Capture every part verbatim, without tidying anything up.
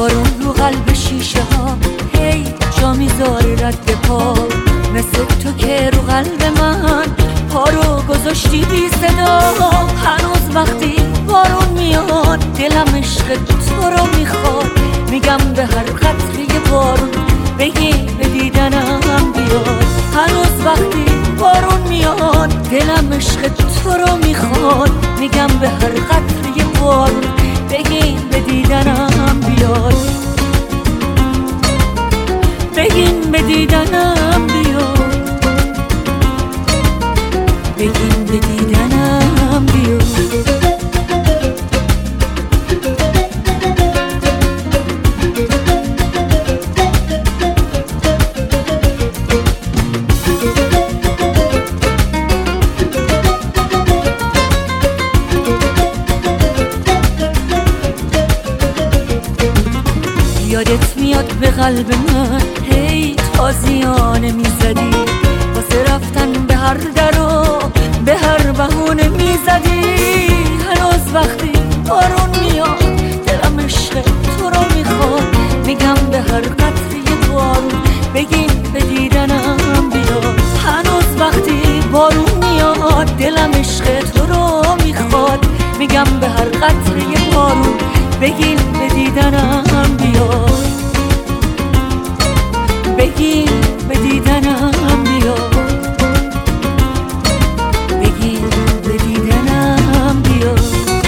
بارون رو قلب شیشه ها هی جا میذاری رد پا، مثل تو که رو قلب من پا رو گذاشتی بی صدا. هنوز وقتی بارون میاد دلم عشق تو رو میخواد، میگم به هر قطره بارون بگی به دیدنم بیاد. هنوز وقتی بارون میاد دلم عشق تو رو میخواد، میگم به هر قطره بارون بگی به دیدنم بیاد. بگین به دیدنم بیاد، بگین به دیدنم بیاد. یادت میاد به قلب من هی تازیانه میزدی، واسه رفتن به هر در و به هر بهونه میزدی. هنوز وقتی بارون میاد دلم عشق تو رو میخواد، میگم به هر قطره بارون بگین به دیدنم بیاد. هنوز وقتی بارون میاد دلم عشق تو رو میخواد، میگم به هر قطره بارون بگین به دیدنم بیاد. بگین به دیدنم بیاد، بگین به دیدنم بیاد.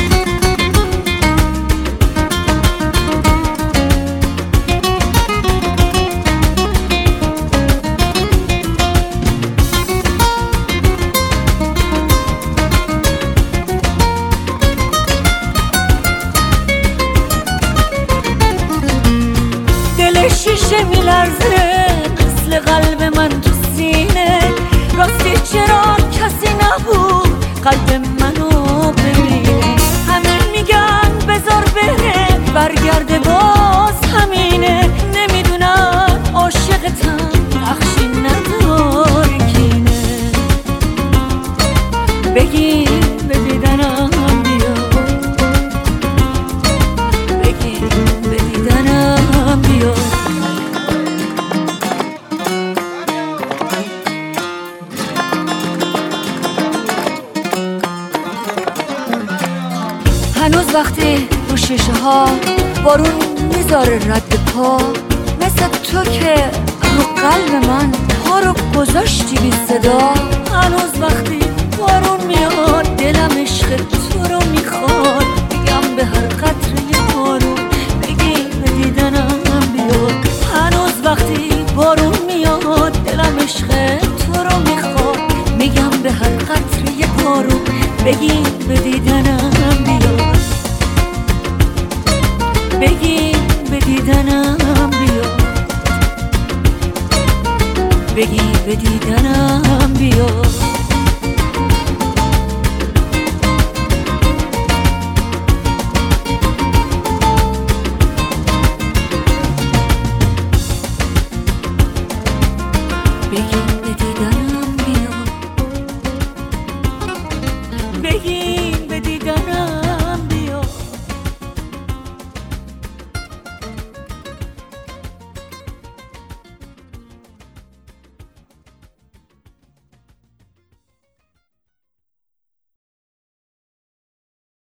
دل شیشه میلرزه مثل قلب من تو سینه، راستی چرا کسی نبود قلب منو ببینه. همه میگن بذار بره برگرده باز همینه، نمیدونن عاشقتم بخشی نداره کینه. بگین به دیدنم بیاد، بگین به دیدنم بیاد. هنوز وقتی رو شیشه ها بارون میذاره رد پا، مثل تو که رو قلب من پا رو گذاشتی بی صدا. هنوز وقتی بارون میاد دلم عشق تو رو میخواد، میگم به هر قطره بارون بگی به دیدنم بیاد. هنوز وقتی بارون میاد دلم عشق تو رو میخواد، میگم به هر قطره بارون بگی به دیدنم بیاد. بگی به دیدنم بیاد، بگی به دیدنم بیاد.